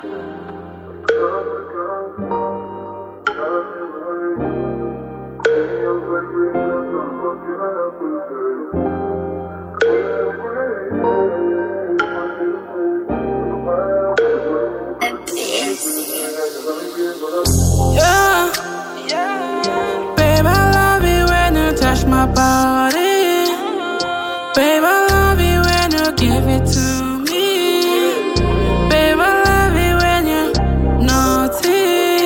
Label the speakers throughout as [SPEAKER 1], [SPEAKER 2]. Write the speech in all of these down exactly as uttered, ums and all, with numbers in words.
[SPEAKER 1] Yeah, babe, I love it when you touch my body. Babe, I love it when you give it to me. Babe, I love it when you're naughty.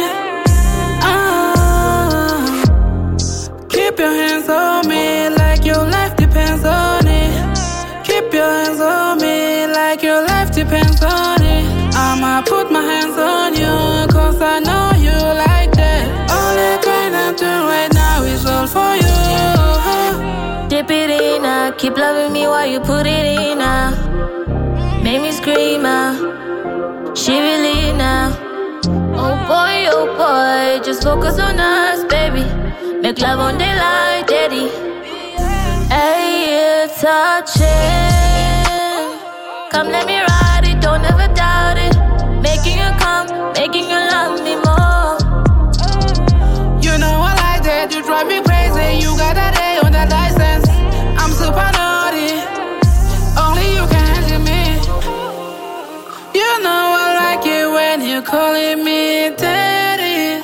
[SPEAKER 1] Ah, keep your hands on me like your life depends on it. Keep your hands on me like your life depends on it. I'ma put my hands on you, cause I know you like that. All the kind I'm doing right now is all for you.
[SPEAKER 2] Dip it in now, keep loving me while you put it in now. Make me scream out, she really now. Oh boy, oh boy, just focus on us, baby. Make love on daylight, daddy. Hey, it's touching. Come let me ride it, don't ever doubt it. Making you come, making you love me more.
[SPEAKER 1] You know I like that, you drive me crazy. You got that A on that license. I'm super naughty, only you can handle me. You know I like it when you're calling me daddy.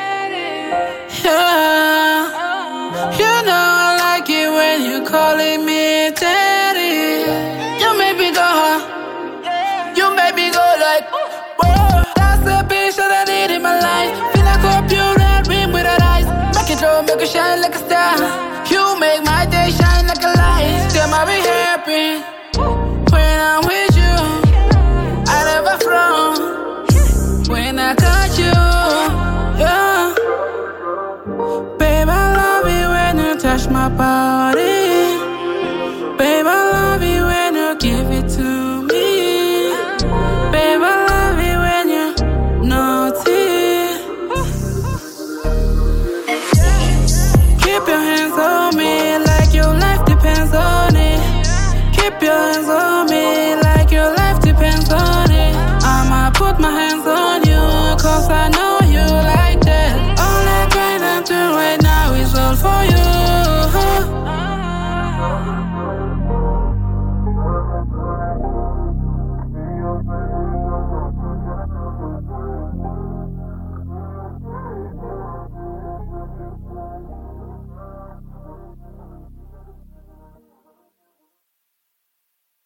[SPEAKER 1] Yeah, you know I like it when you're calling me daddy. You make me go hard, you make me go like, whoa. That's the bitch that I need in my life. Feel like a pure red ring with that eyes. Make it glow, make it shine like a star. You make my day shine like a light. Damn, I be happy.